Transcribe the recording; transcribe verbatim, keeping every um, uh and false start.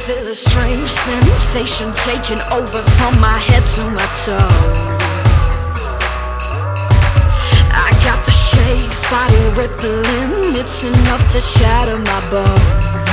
feel a strange sensation taking over from my head to my toes. I got the shakes, body rippling, it's enough to shatter my bones.